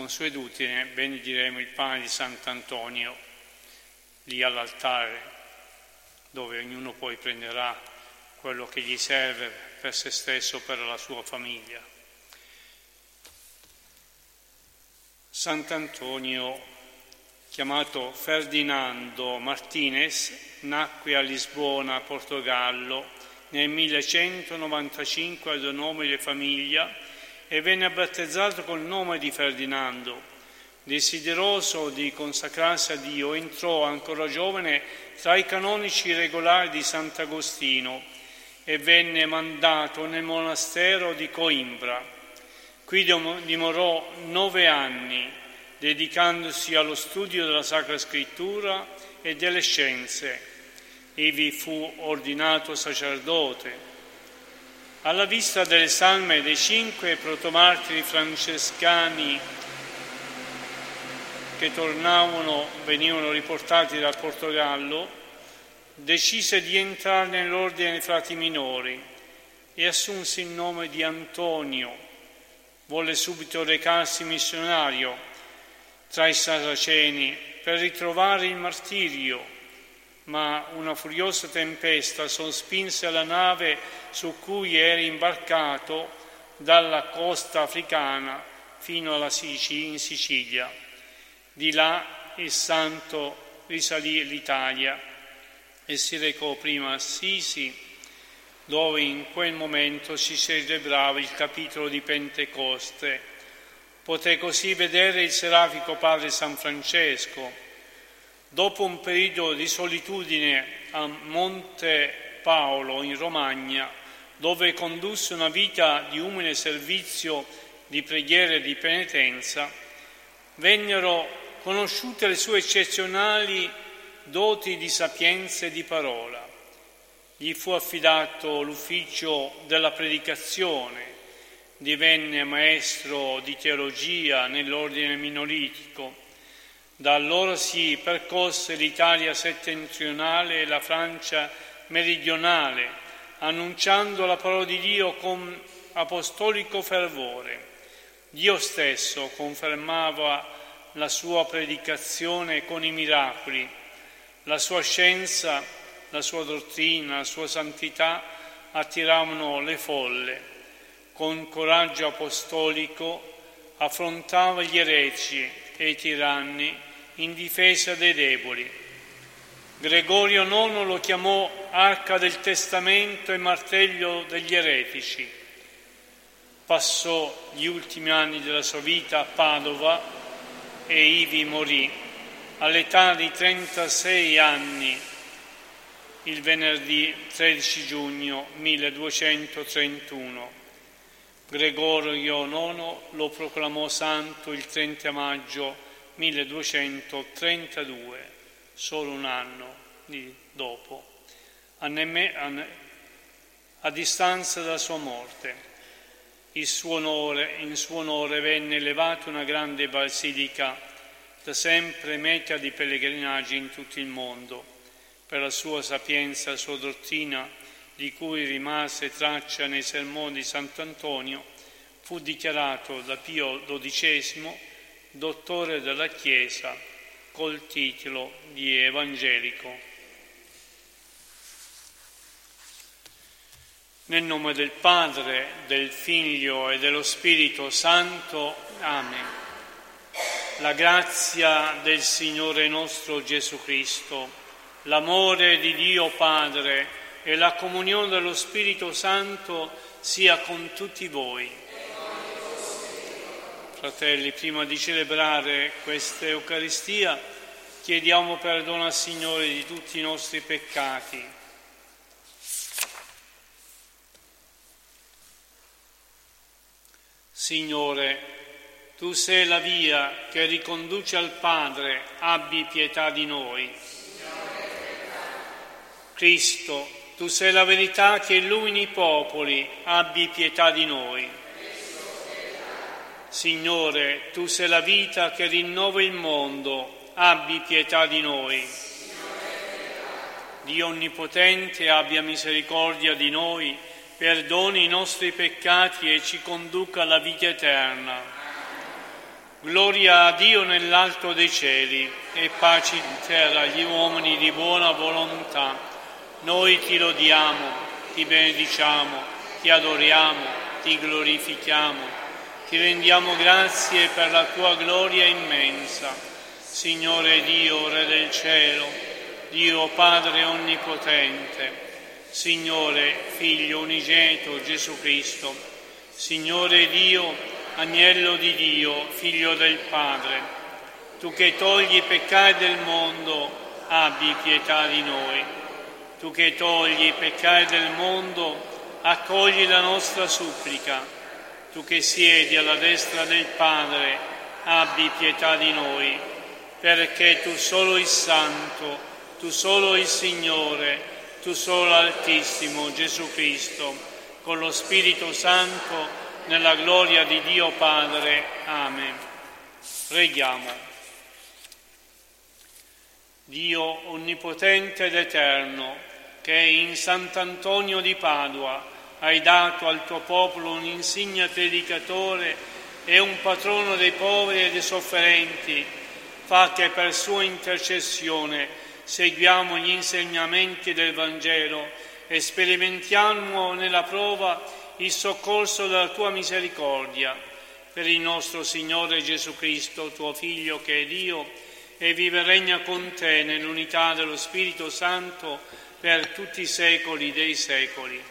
Consuetudine benediremo il pane di Sant'Antonio lì all'altare, dove ognuno poi prenderà quello che gli serve per se stesso o per la sua famiglia. Sant'Antonio, chiamato Ferdinando Martinez, nacque a Lisbona, Portogallo, nel 1195 ad un nome di famiglia e venne battezzato col nome di Ferdinando. Desideroso di consacrarsi a Dio, entrò ancora giovane tra i canonici regolari di Sant'Agostino e venne mandato nel monastero di Coimbra. Qui dimorò 9 anni, dedicandosi allo studio della Sacra Scrittura e delle scienze. Ivi fu ordinato sacerdote. Alla vista delle salme dei 5 protomartiri francescani che venivano riportati dal Portogallo, decise di entrare nell'ordine dei frati minori e assunse il nome di Antonio. Volle subito recarsi missionario tra i saraceni per ritrovare il martirio, ma una furiosa tempesta sospinse la nave su cui era imbarcato dalla costa africana fino alla in Sicilia. Di là il santo risalì l'Italia e si recò prima a Assisi, dove in quel momento si celebrava il capitolo di Pentecoste. Poté così vedere il serafico padre San Francesco. Dopo un periodo di solitudine a Monte Paolo in Romagna, dove condusse una vita di umile servizio, di preghiera e di penitenza, vennero conosciute le sue eccezionali doti di sapienza e di parola. Gli fu affidato l'ufficio della predicazione, divenne maestro di teologia nell'ordine minoritico. Da allora si percorse l'Italia settentrionale e la Francia meridionale, annunciando la parola di Dio con apostolico fervore. Dio stesso confermava la sua predicazione con i miracoli. La sua scienza, la sua dottrina, la sua santità attiravano le folle. Con coraggio apostolico affrontava gli eretici e i tiranni in difesa dei deboli. Gregorio IX lo chiamò Arca del Testamento e Martello degli eretici. Passò gli ultimi anni della sua vita a Padova e ivi morì all'età di 36 anni il venerdì 13 giugno 1231. Gregorio IX lo proclamò santo il 30 maggio 1232, solo un anno dopo, a distanza dalla sua morte. In suo onore venne elevata una grande basilica, da sempre meta di pellegrinaggi in tutto il mondo, per la sua sapienza e la sua dottrina, di cui rimase traccia nei sermoni di Sant'Antonio. Fu dichiarato da Pio XII dottore della Chiesa col titolo di evangelico. Nel nome del Padre, del Figlio e dello Spirito Santo. Amen. La grazia del Signore nostro Gesù Cristo, l'amore di Dio Padre e la comunione dello Spirito Santo sia con tutti voi. Fratelli, prima di celebrare questa Eucaristia, chiediamo perdono al Signore di tutti i nostri peccati. Signore, Tu sei la via che riconduce al Padre, abbi pietà di noi. Cristo, Tu sei la verità che illumini i popoli, abbi pietà di noi. Signore, Tu sei la vita che rinnova il mondo, abbi pietà di noi. Dio Onnipotente, abbia misericordia di noi, perdoni i nostri peccati e ci conduca alla vita eterna. Gloria a Dio nell'alto dei cieli e pace in terra agli uomini di buona volontà. Noi ti lodiamo, ti benediciamo, ti adoriamo, ti glorifichiamo, ti rendiamo grazie per la tua gloria immensa. Signore Dio, Re del cielo, Dio Padre onnipotente, Signore Figlio unigenito Gesù Cristo, Signore Dio, Agnello di Dio, Figlio del Padre, tu che togli i peccati del mondo, abbi pietà di noi. Tu che togli i peccati del mondo, accogli la nostra supplica. Tu che siedi alla destra del Padre, abbi pietà di noi, perché tu solo il Santo, tu solo il Signore, tu solo l'Altissimo Gesù Cristo, con lo Spirito Santo, nella gloria di Dio Padre. Amen. Preghiamo. Dio onnipotente ed eterno, che in Sant'Antonio di Padua hai dato al tuo popolo un insigne predicatore e un patrono dei poveri e dei sofferenti, fa che per sua intercessione seguiamo gli insegnamenti del Vangelo e sperimentiamo nella prova il soccorso della tua misericordia, per il nostro Signore Gesù Cristo, tuo Figlio che è Dio, e vive e regna con te nell'unità dello Spirito Santo per tutti i secoli dei secoli.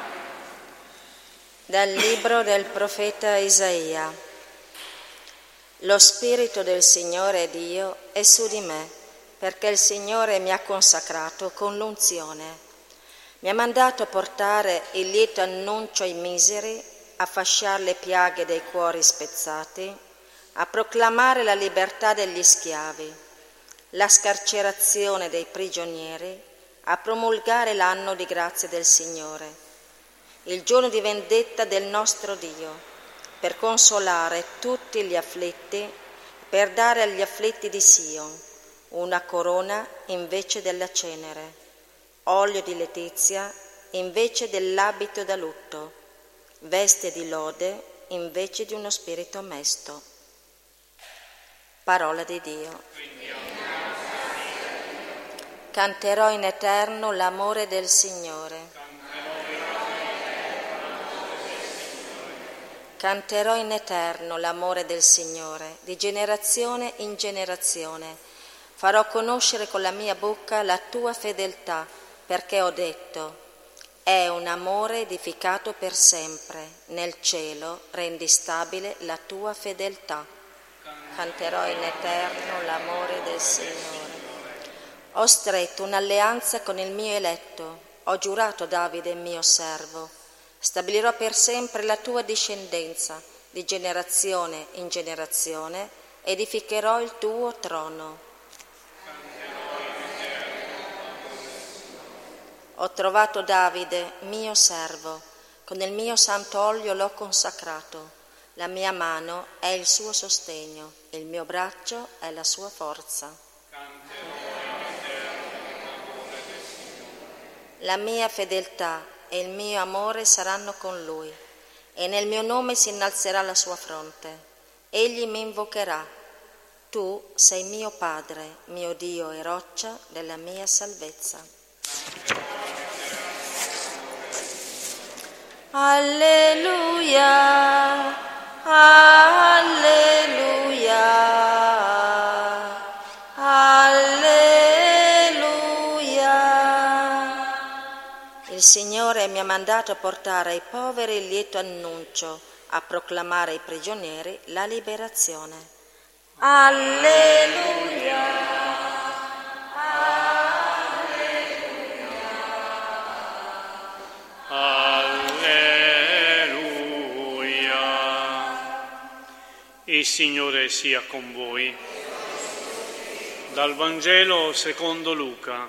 Dal libro del profeta Isaia. Lo Spirito del Signore Dio è su di me, perché il Signore mi ha consacrato con l'unzione. Mi ha mandato a portare il lieto annuncio ai miseri, a fasciare le piaghe dei cuori spezzati, a proclamare la libertà degli schiavi, la scarcerazione dei prigionieri, a promulgare l'anno di grazia del Signore, il giorno di vendetta del nostro Dio, per consolare tutti gli afflitti, per dare agli afflitti di Sion una corona invece della cenere, olio di letizia invece dell'abito da lutto, veste di lode invece di uno spirito mesto. Parola di Dio. Canterò in eterno l'amore del Signore. Canterò in eterno l'amore del Signore, di generazione in generazione. Farò conoscere con la mia bocca la tua fedeltà, perché ho detto, è un amore edificato per sempre, nel cielo rendi stabile la tua fedeltà. Canterò in eterno l'amore del Signore. Ho stretto un'alleanza con il mio eletto, ho giurato a Davide mio servo, stabilirò per sempre la tua discendenza, di generazione in generazione, edificherò il tuo trono. Ho trovato Davide, mio servo, con il mio santo olio l'ho consacrato, la mia mano è il suo sostegno, il mio braccio è la sua forza. La mia fedeltà e il mio amore saranno con lui, e nel mio nome si innalzerà la sua fronte. Egli mi invocherà. Tu sei mio Padre, mio Dio e roccia della mia salvezza. Alleluia, alleluia, alleluia. Il Signore mi ha mandato a portare ai poveri il lieto annuncio, a proclamare ai prigionieri la liberazione. Alleluia. Il Signore sia con voi. Dal Vangelo secondo Luca.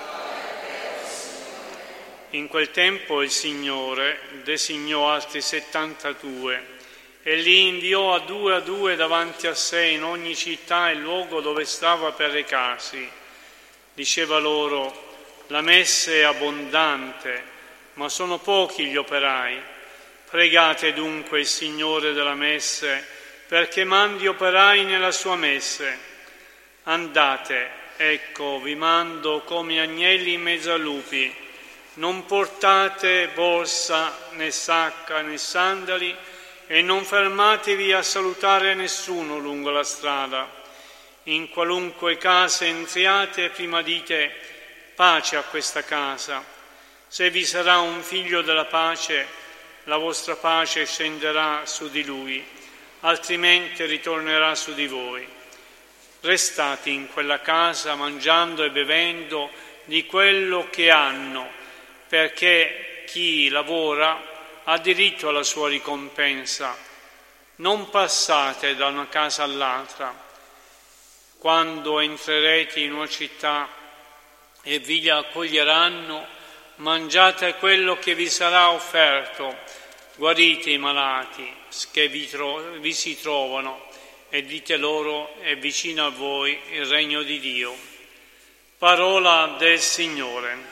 In quel tempo il Signore designò altri 72 e li inviò a due davanti a sé in ogni città e luogo dove stava per recarsi. Diceva loro: la messe è abbondante, ma sono pochi gli operai. Pregate dunque il Signore della messe perché mandi operai nella sua messe. Andate, ecco, vi mando come agnelli in mezzo a lupi. Non portate borsa, né sacca, né sandali, e non fermatevi a salutare nessuno lungo la strada. In qualunque casa entriate, prima dite pace a questa casa. Se vi sarà un figlio della pace, la vostra pace scenderà su di lui, altrimenti ritornerà su di voi. Restate in quella casa mangiando e bevendo di quello che hanno, perché chi lavora ha diritto alla sua ricompensa. Non passate da una casa all'altra. Quando entrerete in una città e vi accoglieranno, mangiate quello che vi sarà offerto, guarite i malati che vi si trovano e dite loro: è vicino a voi il regno di Dio. Parola del Signore.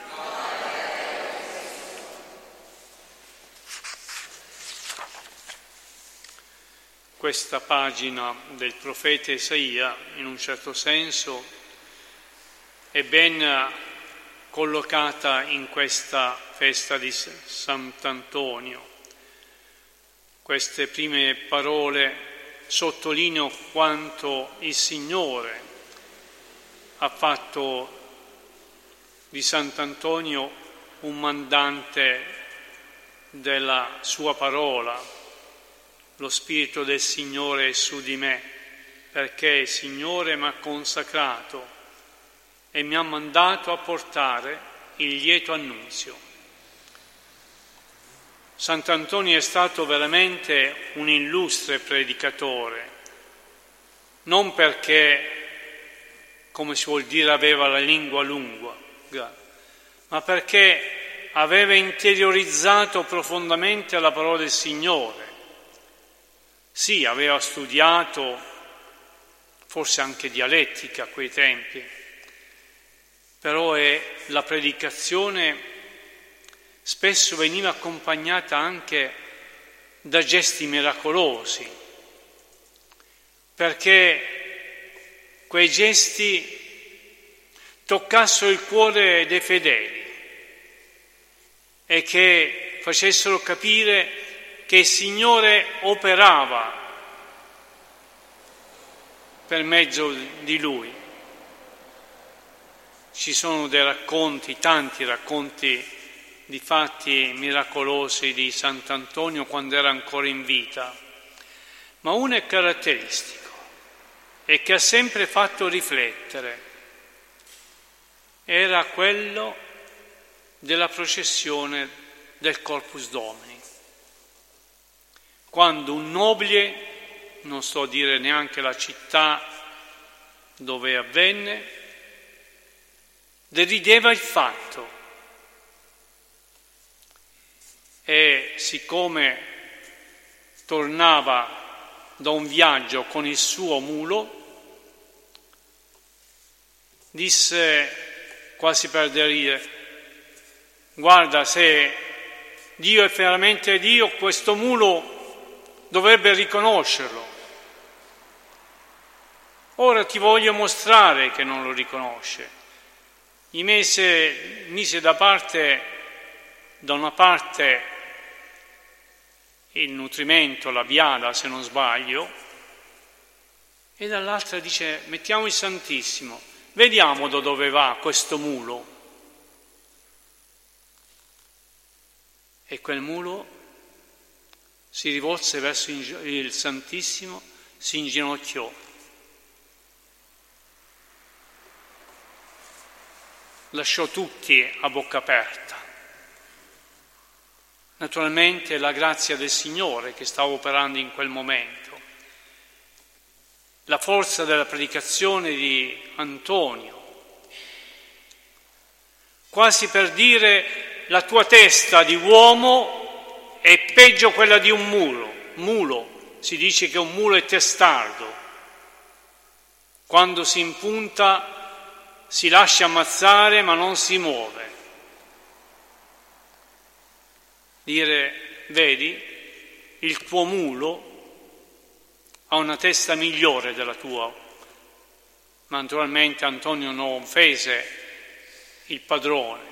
Questa pagina del profeta Isaia, in un certo senso, è ben collocata in questa festa di Sant'Antonio. Queste prime parole sottolineano quanto il Signore ha fatto di Sant'Antonio un mandante della sua parola. Lo Spirito del Signore è su di me, perché il Signore mi ha consacrato e mi ha mandato a portare il lieto annunzio. Sant'Antonio è stato veramente un illustre predicatore, non perché, come si vuol dire, aveva la lingua lunga, ma perché aveva interiorizzato profondamente la parola del Signore. Sì, aveva studiato, forse anche dialettica a quei tempi, però la predicazione spesso veniva accompagnata anche da gesti miracolosi, perché quei gesti toccassero il cuore dei fedeli e che facessero capire che il Signore operava per mezzo di Lui. Ci sono dei racconti, tanti racconti di fatti miracolosi di Sant'Antonio quando era ancora in vita, ma uno è caratteristico e che ha sempre fatto riflettere. Era quello della processione del Corpus Domini. Quando un nobile, non sto a dire neanche la città dove avvenne, derideva il fatto e siccome tornava da un viaggio con il suo mulo, disse quasi per derire: guarda, se Dio è veramente Dio, questo mulo dovrebbe riconoscerlo. Ora ti voglio mostrare che non lo riconosce. Gli mise da una parte il nutrimento, la biada, se non sbaglio, e dall'altra dice: mettiamo il Santissimo, vediamo da dove va questo mulo. E quel mulo si rivolse verso il Santissimo, si inginocchiò, lasciò tutti a bocca aperta. Naturalmente la grazia del Signore che stava operando in quel momento, la forza della predicazione di Antonio, quasi per dire: la tua testa di uomo è peggio quella di un mulo. Si dice che un mulo è testardo. Quando si impunta si lascia ammazzare ma non si muove. Dire: vedi, il tuo mulo ha una testa migliore della tua, ma naturalmente Antonio non offese il padrone,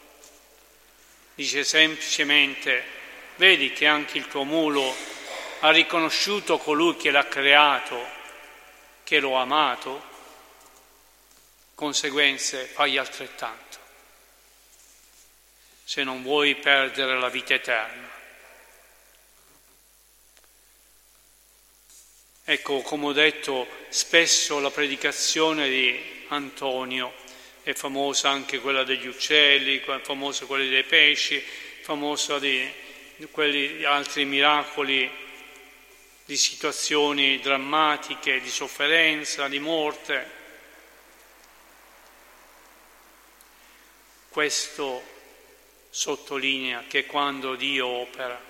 dice semplicemente: vedi che anche il tuo mulo ha riconosciuto colui che l'ha creato, che lo ha amato, conseguenze fai altrettanto, se non vuoi perdere la vita eterna. Ecco, come ho detto, spesso la predicazione di Antonio è famosa, anche quella degli uccelli, famosa quella dei pesci, famosa di quelli altri miracoli, di situazioni drammatiche, di sofferenza, di morte. Questo sottolinea che quando Dio opera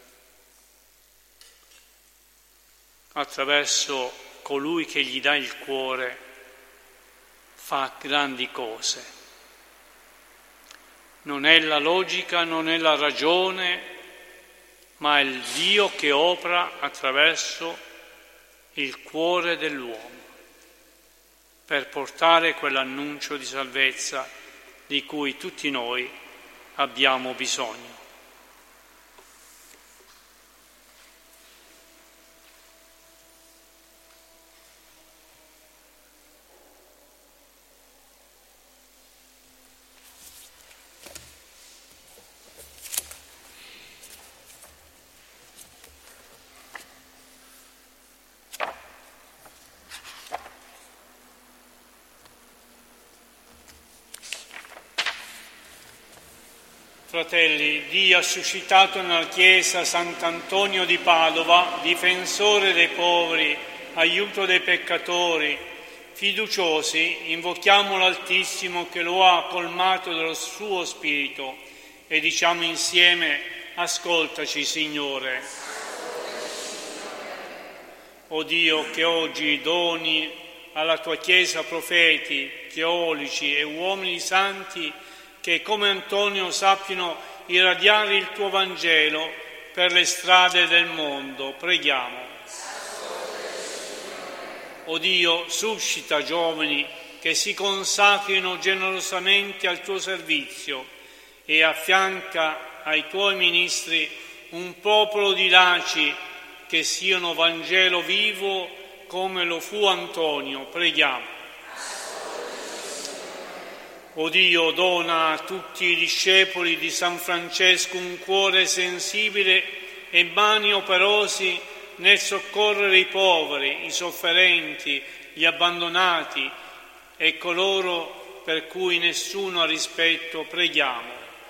attraverso colui che gli dà il cuore, fa grandi cose. Non è la logica, non è la ragione, ma è il Dio che opera attraverso il cuore dell'uomo per portare quell'annuncio di salvezza di cui tutti noi abbiamo bisogno. Fratelli, Dio ha suscitato nella Chiesa Sant'Antonio di Padova, difensore dei poveri, aiuto dei peccatori. Fiduciosi, invochiamo l'Altissimo che lo ha colmato del suo spirito e diciamo insieme: ascoltaci, Signore. O Dio, che oggi doni alla tua Chiesa profeti, teologi e uomini santi che come Antonio sappiano irradiare il tuo Vangelo per le strade del mondo. Preghiamo. O Dio, suscita giovani che si consacrino generosamente al tuo servizio e affianca ai tuoi ministri un popolo di laci che siano Vangelo vivo come lo fu Antonio. Preghiamo. O Dio, dona a tutti i discepoli di San Francesco un cuore sensibile e mani operosi nel soccorrere i poveri, i sofferenti, gli abbandonati e coloro per cui nessuno ha rispetto. Preghiamo.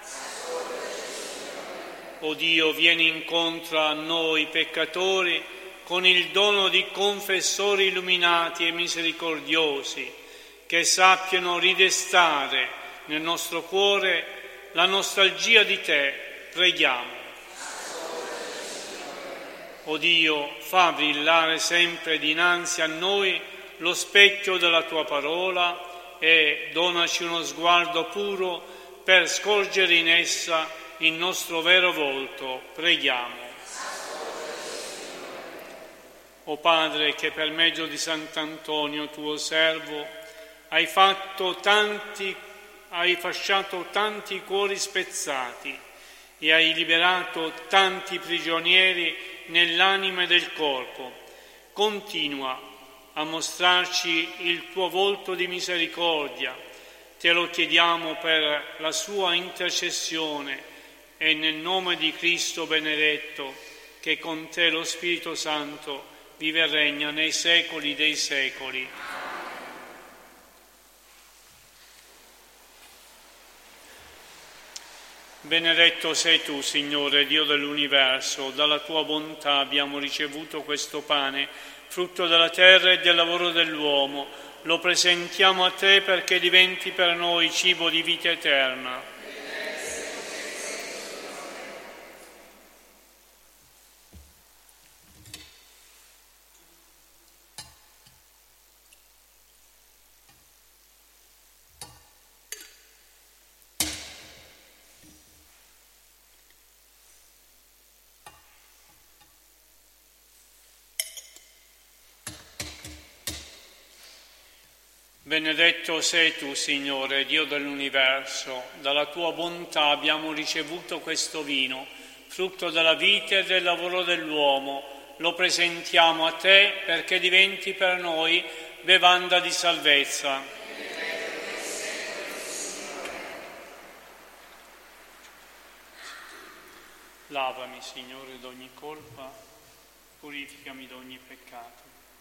O Dio, vieni incontro a noi peccatori con il dono di confessori illuminati e misericordiosi, che sappiano ridestare nel nostro cuore la nostalgia di te. Preghiamo. O Dio, fa brillare sempre dinanzi a noi lo specchio della tua parola e donaci uno sguardo puro per scorgere in essa il nostro vero volto. Preghiamo. O Padre, che per mezzo di Sant'Antonio, tuo servo, hai fasciato tanti cuori spezzati e hai liberato tanti prigionieri nell'anima e del corpo. Continua a mostrarci il tuo volto di misericordia. Te lo chiediamo per la sua intercessione e nel nome di Cristo benedetto, che con te lo Spirito Santo vive e regna nei secoli dei secoli. Benedetto sei tu, Signore, Dio dell'universo, dalla tua bontà abbiamo ricevuto questo pane, frutto della terra e del lavoro dell'uomo. Lo presentiamo a te perché diventi per noi cibo di vita eterna. Benedetto sei tu, Signore, Dio dell'universo. Dalla tua bontà abbiamo ricevuto questo vino, frutto della vita e del lavoro dell'uomo. Lo presentiamo a te perché diventi per noi bevanda di salvezza. Lavami, Signore, d'ogni colpa, purificami d'ogni peccato.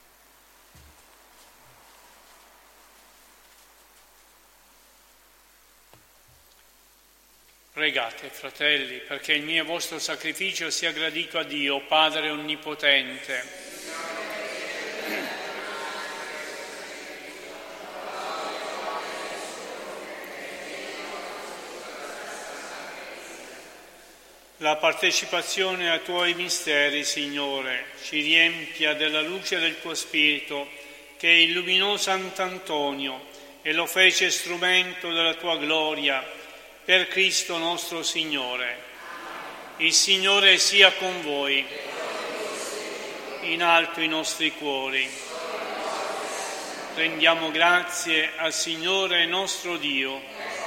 Pregate, fratelli, perché il mio e vostro sacrificio sia gradito a Dio, Padre Onnipotente. La partecipazione ai tuoi misteri, Signore, ci riempia della luce del tuo Spirito, che illuminò Sant'Antonio e lo fece strumento della tua gloria, per Cristo nostro Signore. Il Signore sia con voi. In alto i nostri cuori. Rendiamo grazie al Signore nostro Dio.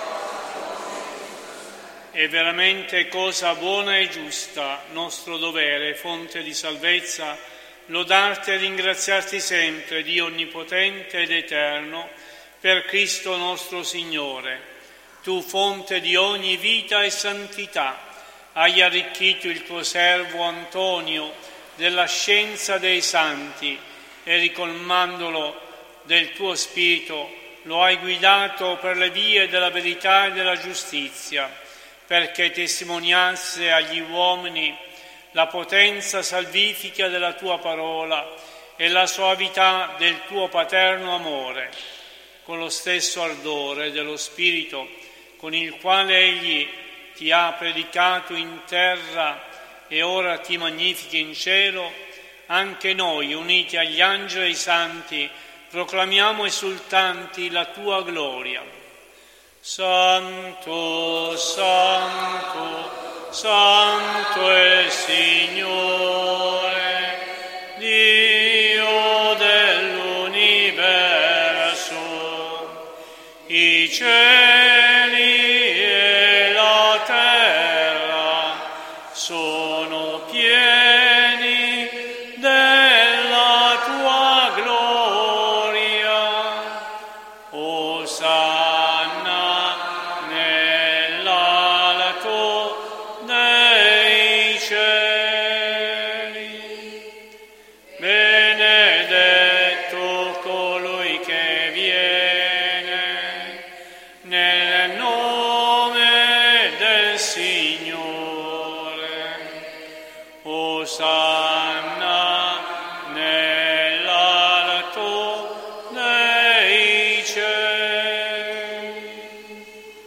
È veramente cosa buona e giusta, nostro dovere, fonte di salvezza, lodarti e ringraziarti sempre, Dio onnipotente ed eterno, per Cristo nostro Signore. Tu, fonte di ogni vita e santità, hai arricchito il tuo servo Antonio della scienza dei santi e ricolmandolo del tuo spirito lo hai guidato per le vie della verità e della giustizia, perché testimoniasse agli uomini la potenza salvifica della tua parola e la soavità del tuo paterno amore, con lo stesso ardore dello Spirito con il quale Egli ti ha predicato in terra e ora ti magnifica in cielo, anche noi, uniti agli angeli e ai santi, proclamiamo esultanti la tua gloria. Santo, Santo, Santo è il Signore, Dio dell'universo. I cieli sono pieni della tua gloria. Osanna nell'alto dei cieli. Benedetto colui che viene nel nome del Signore. Osanna nell'alto dei cieli.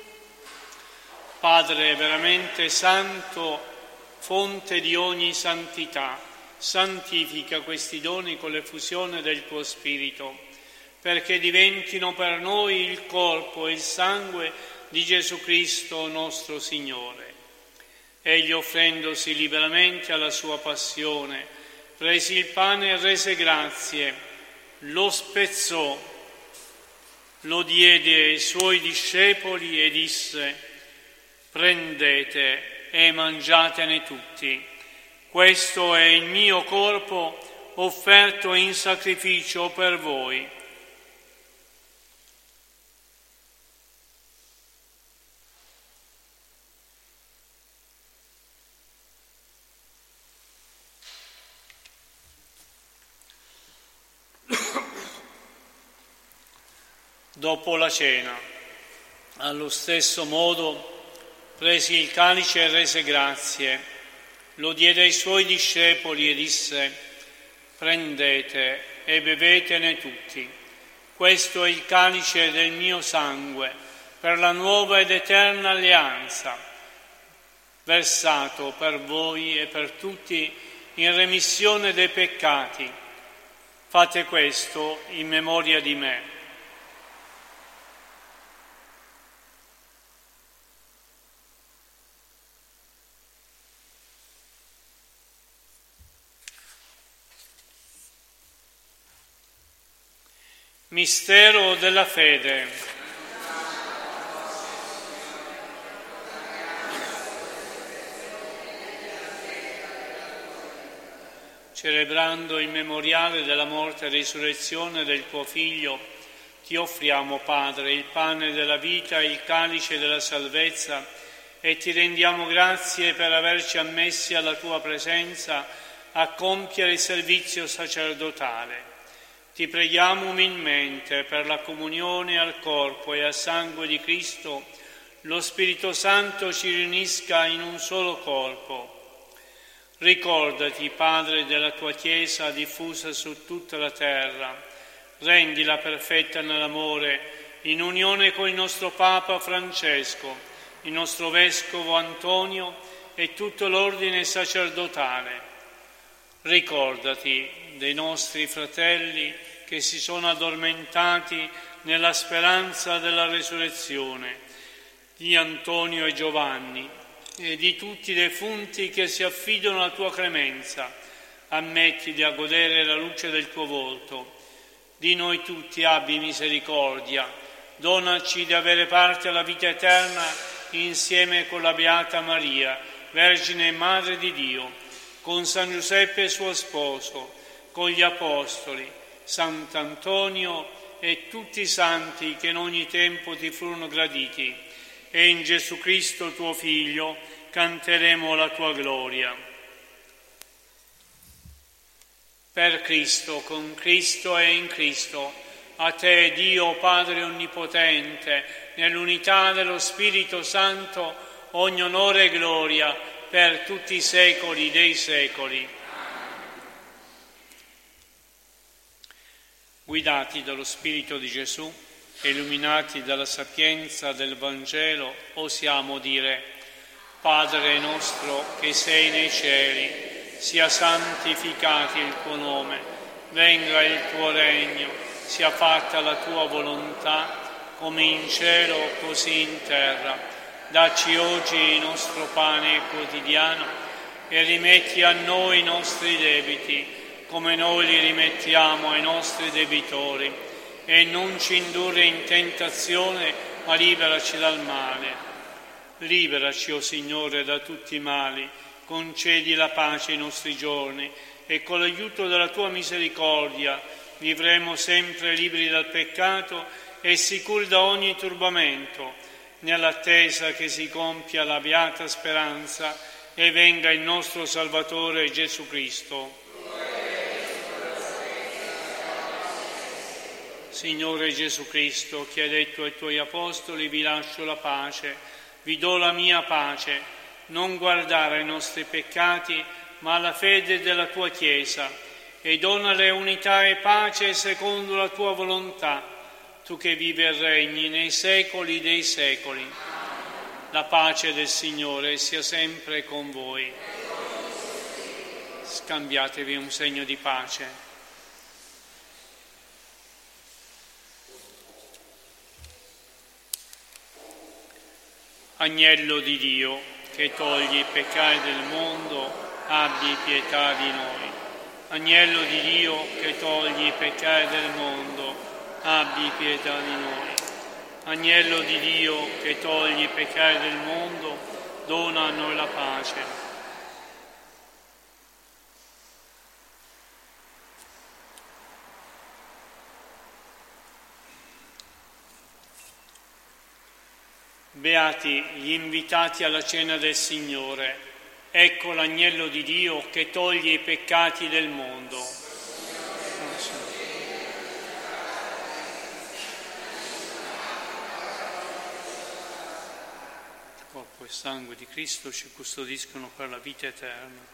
Padre veramente santo, fonte di ogni santità, santifica questi doni con l'effusione del tuo Spirito, perché diventino per noi il corpo e il sangue di Gesù Cristo nostro Signore. Egli, offrendosi liberamente alla sua passione, prese il pane e rese grazie, lo spezzò, lo diede ai suoi discepoli e disse: prendete e mangiatene tutti. Questo è il mio corpo offerto in sacrificio per voi. Dopo la cena, allo stesso modo, prese il calice e rese grazie, lo diede ai suoi discepoli e disse: prendete e bevetene tutti. Questo è il calice del mio sangue, per la nuova ed eterna alleanza, versato per voi e per tutti in remissione dei peccati. Fate questo in memoria di me. Mistero della fede. Celebrando il memoriale della morte e risurrezione del tuo Figlio, ti offriamo, Padre, il pane della vita e il calice della salvezza e ti rendiamo grazie per averci ammessi alla tua presenza a compiere il servizio sacerdotale. Ti preghiamo umilmente per la comunione al corpo e al sangue di Cristo, lo Spirito Santo ci riunisca in un solo corpo. Ricordati, Padre, della tua Chiesa diffusa su tutta la terra, rendila perfetta nell'amore, in unione con il nostro Papa Francesco, il nostro Vescovo Antonio e tutto l'ordine sacerdotale. Ricordati dei nostri fratelli che si sono addormentati nella speranza della resurrezione, di Antonio e Giovanni, e di tutti i defunti che si affidano alla tua clemenza. Ammettili a godere la luce del tuo volto. Di noi tutti abbi misericordia. Donaci di avere parte alla vita eterna insieme con la Beata Maria, Vergine e Madre di Dio, con San Giuseppe suo sposo, con gli Apostoli, Sant'Antonio e tutti i santi che in ogni tempo ti furono graditi, e in Gesù Cristo tuo Figlio canteremo la tua gloria. Per Cristo, con Cristo e in Cristo, a te Dio Padre Onnipotente, nell'unità dello Spirito Santo, ogni onore e gloria per tutti i secoli dei secoli. Guidati dallo Spirito di Gesù e illuminati dalla sapienza del Vangelo, osiamo dire: Padre nostro che sei nei cieli, sia santificato il tuo nome, venga il tuo regno, sia fatta la tua volontà, come in cielo così in terra. Dacci oggi il nostro pane quotidiano e rimetti a noi i nostri debiti, come noi li rimettiamo ai nostri debitori, e non ci indurre in tentazione, ma liberaci dal male. Liberaci, o Signore, da tutti i mali, concedi la pace ai nostri giorni, e con l'aiuto della tua misericordia vivremo sempre liberi dal peccato e sicuri da ogni turbamento, nell'attesa che si compia la beata speranza e venga il nostro Salvatore Gesù Cristo. Signore Gesù Cristo, che hai detto ai tuoi apostoli: vi lascio la pace, vi do la mia pace, non guardare ai nostri peccati, ma alla fede della tua Chiesa, e donale unità e pace secondo la tua volontà, tu che vivi e regni nei secoli dei secoli. La pace del Signore sia sempre con voi. Scambiatevi un segno di pace. Agnello di Dio, che togli i peccati del mondo, abbi pietà di noi. Agnello di Dio, che togli i peccati del mondo, abbi pietà di noi. Agnello di Dio, che togli i peccati del mondo, dona a noi la pace. Beati gli invitati alla cena del Signore. Ecco l'agnello di Dio che toglie i peccati del mondo. Il corpo e sangue di Cristo ci custodiscono per la vita eterna.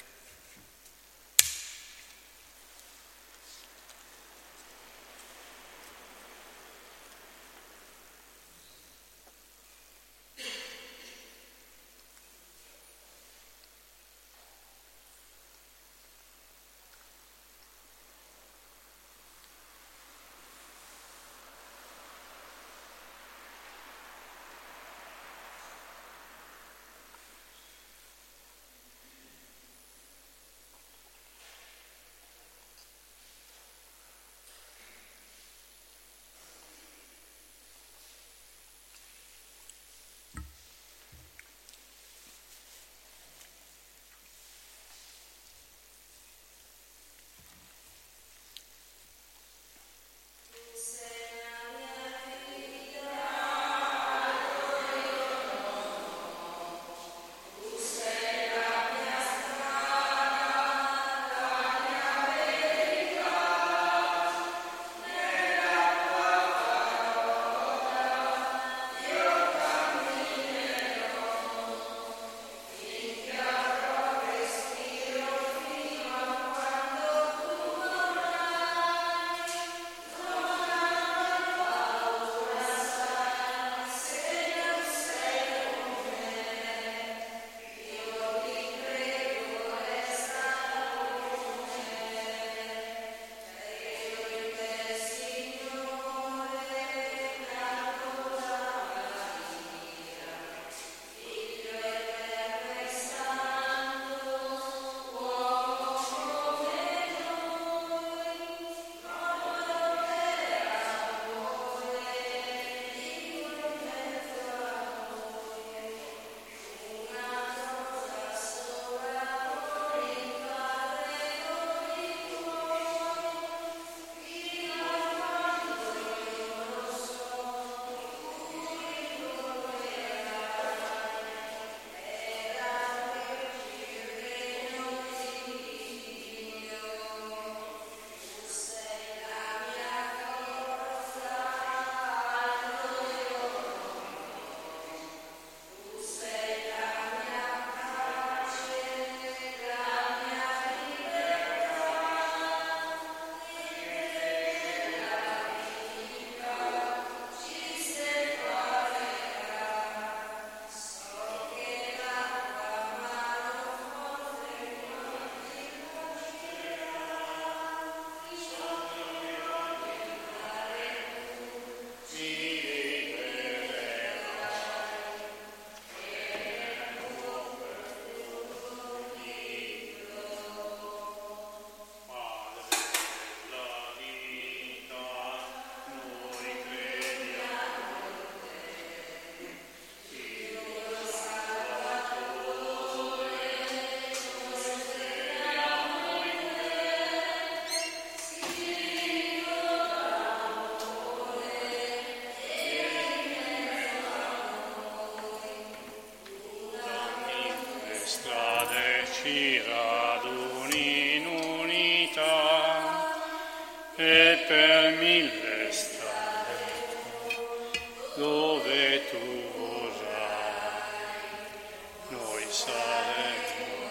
dove tu vorrai, noi saremo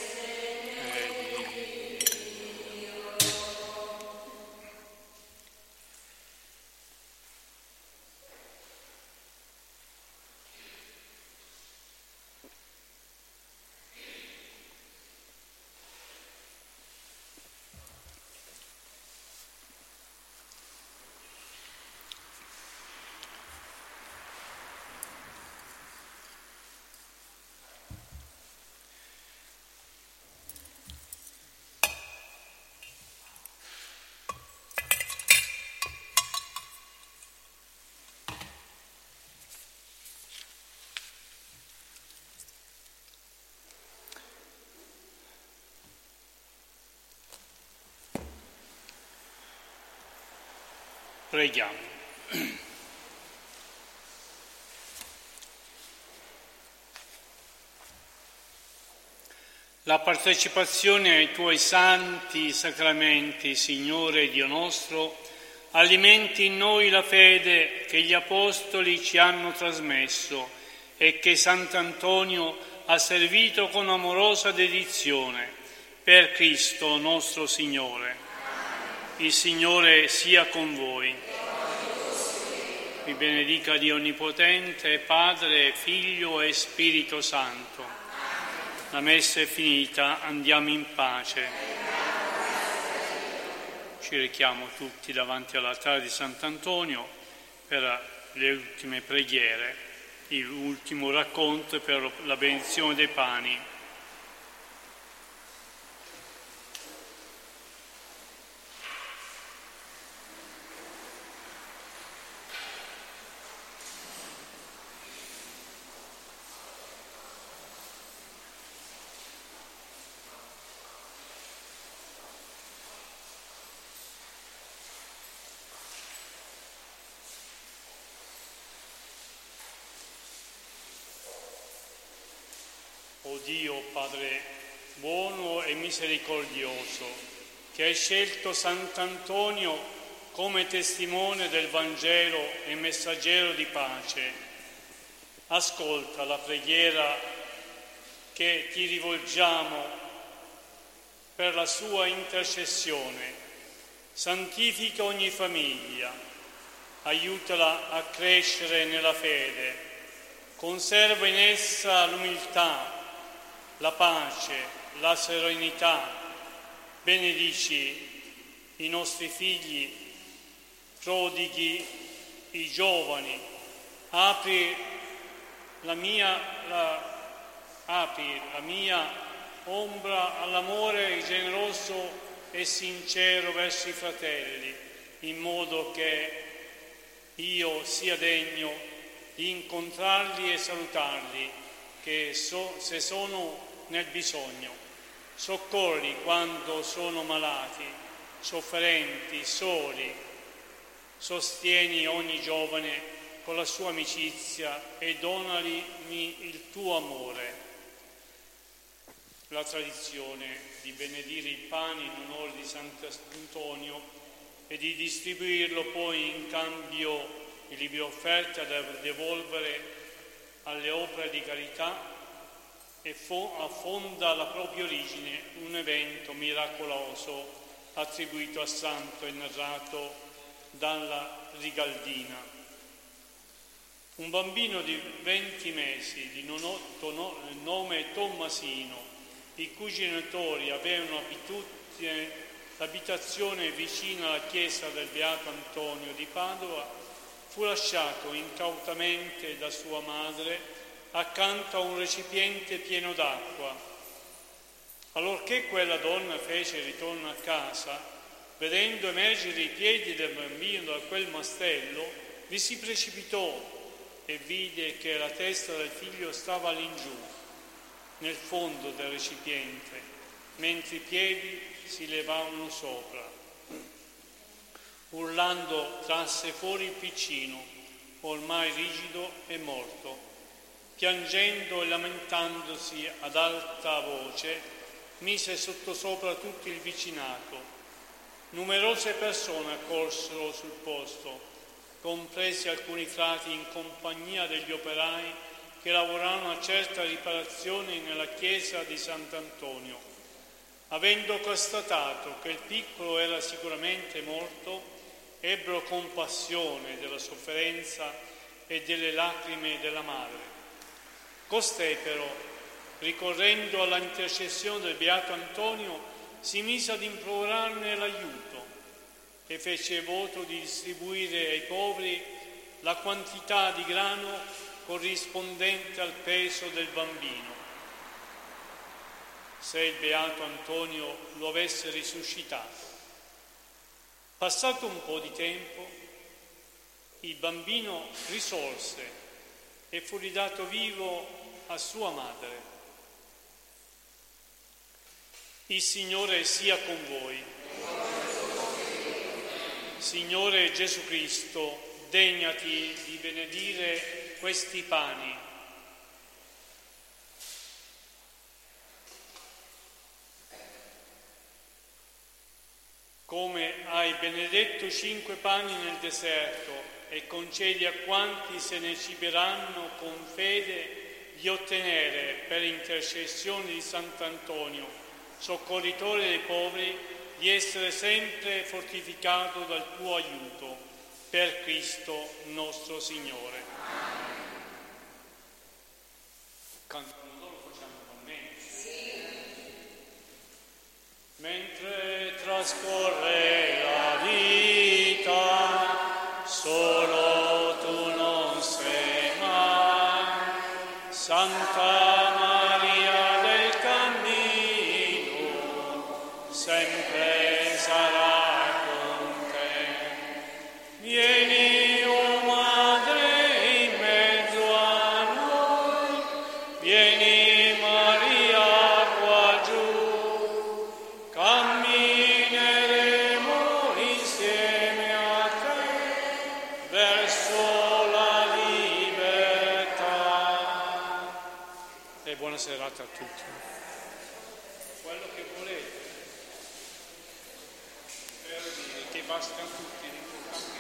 egli. Preghiamo. La partecipazione ai tuoi santi sacramenti, Signore Dio nostro, alimenti in noi la fede che gli Apostoli ci hanno trasmesso e che Sant'Antonio ha servito con amorosa dedizione, per Cristo nostro Signore. Il Signore sia con voi. Vi benedica Dio Onnipotente, Padre, Figlio e Spirito Santo. La messa è finita, andiamo in pace. Ci rechiamo tutti davanti all'altare di Sant'Antonio per le ultime preghiere, l'ultimo racconto per la benedizione dei pani. O Dio, Padre buono e misericordioso, che hai scelto Sant'Antonio come testimone del Vangelo e messaggero di pace, ascolta la preghiera che ti rivolgiamo per la sua intercessione. Santifica ogni famiglia, aiutala a crescere nella fede, conserva in essa l'umiltà, la pace, la serenità, benedici i nostri figli, prodighi i giovani, apri la mia ombra all'amore generoso e sincero verso i fratelli, in modo che io sia degno di incontrarli e salutarli, che se sono nel bisogno, soccorri quando sono malati, sofferenti, soli, sostieni ogni giovane con la sua amicizia e donali il tuo amore. La tradizione di benedire i pani in onore di Sant'Antonio e di distribuirlo poi in cambio di libri offerti da devolvere alle opere di carità e affonda alla propria origine un evento miracoloso attribuito a santo e narrato dalla Rigaldina. Un bambino di 20 mesi di nome Tommasino, i cui genitori avevano l'abitazione vicina alla chiesa del Beato Antonio di Padova, fu lasciato incautamente da sua madre accanto a un recipiente pieno d'acqua. Allorché quella donna fece ritorno a casa, vedendo emergere i piedi del bambino da quel mastello, vi si precipitò e vide che la testa del figlio stava all'ingiù, nel fondo del recipiente, mentre i piedi si levavano sopra. Urlando trasse fuori il piccino, ormai rigido e morto. Piangendo e lamentandosi ad alta voce, mise sottosopra tutto il vicinato. Numerose persone accorsero sul posto. compresi alcuni frati in compagnia degli operai che lavorarono a certa riparazione nella chiesa di Sant'Antonio. Avendo constatato che il piccolo era sicuramente morto, ebbero compassione della sofferenza e delle lacrime della madre. Costei però, ricorrendo alla intercessione del Beato Antonio, si mise ad implorarne l'aiuto e fece voto di distribuire ai poveri la quantità di grano corrispondente al peso del bambino. Se il Beato Antonio lo avesse risuscitato. Passato un po' di tempo, il bambino risorse e fu ridato vivo a sua madre. Il Signore sia con voi. Signore Gesù Cristo, degnati di benedire questi pani. Come hai benedetto 5 pani nel deserto e concedi a quanti se ne ciberanno con fede di ottenere, per intercessione di Sant'Antonio, soccorritore dei poveri, di essere sempre fortificato dal tuo aiuto, per Cristo nostro Signore. Cantano loro, facciamo con me. Mentre trascorre la vita, solo tu non sei mai, Santa Maria del Cammino, sempre sarà con te. Vieni, o Madre, in mezzo a noi, vieni Maria qua giù, cammineremo insieme a te verso la libertà. E buona serata a tutti. Quello che volete, per dire che bastano tutti, l'importante